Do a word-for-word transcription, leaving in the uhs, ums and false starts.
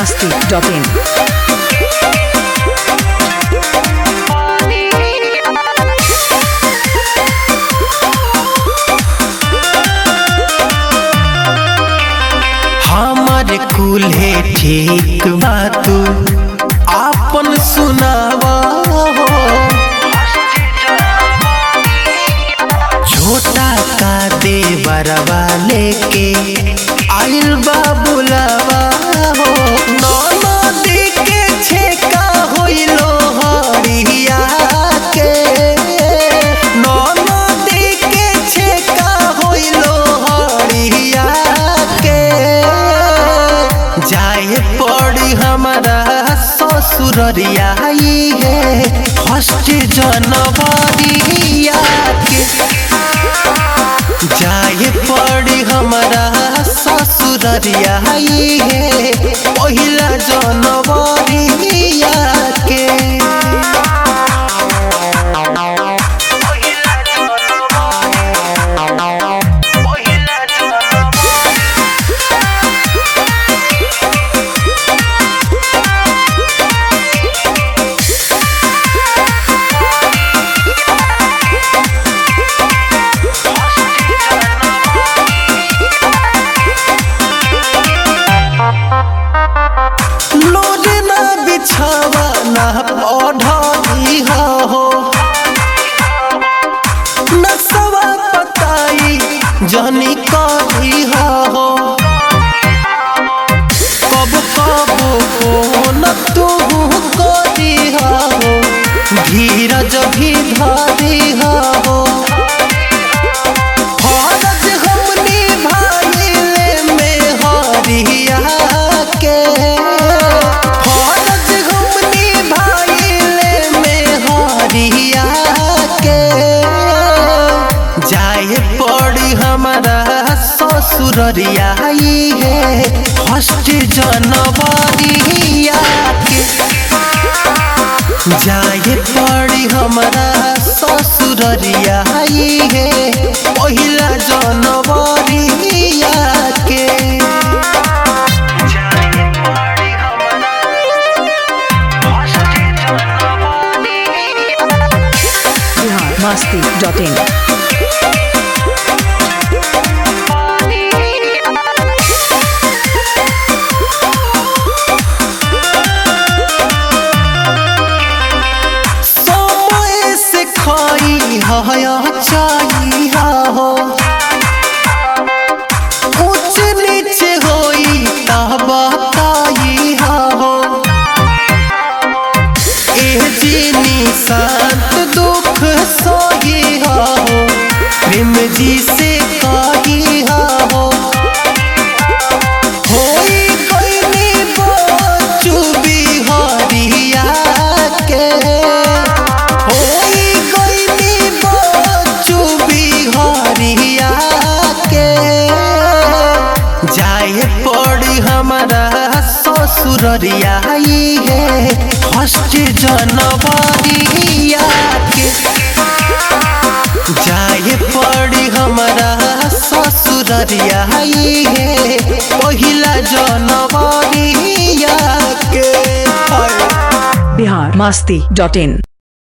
masti dot in. हमारे कुल्हे ठीक बा तू आपन सुनावा हो, छोटा का देवरवा लेके आइल बा बुलावा हो। नदी के छेका होइलो हरिया के, नदी के छेका होइलो हरिया के, जाए पड़ी हमारा ससुररिया है फर्स्ट जनवरिया के, जाए पड़ी हमारा ससुररिया है पहिला जनवरिया के। लोरे ना बिछावा ना पढ़ी हो, नसवा पताई जानी कभी हो, कब कब न तू करी हो, धीरज भी धरी हो, फरज हमनी भाईले में हरिया के, फरज हमनी भाईले में हरिया के, जाए पड़ी हमारा ससुररिया है फर्स्ट जनवरिया के, जाए पड़ी हमारा ससुररिया है पहिला जनवरिया के। Bihar masti dot in. समय से खाई हया चाही हो, ऊंच नीचे होई तब बताई हो, ए जीनी शांत दुख सोई हो, प्रेम जी से कही हो, होई कोई बचू बिहारिया के, होई कोई बचू बिहारिया के, जाए पड़ी हमारा ससुररिया है फर्स्ट जनवरिया के, जाए पड़ी हमारा ससुररिया है पहिला जनवरिया के। Bihar masti dot in.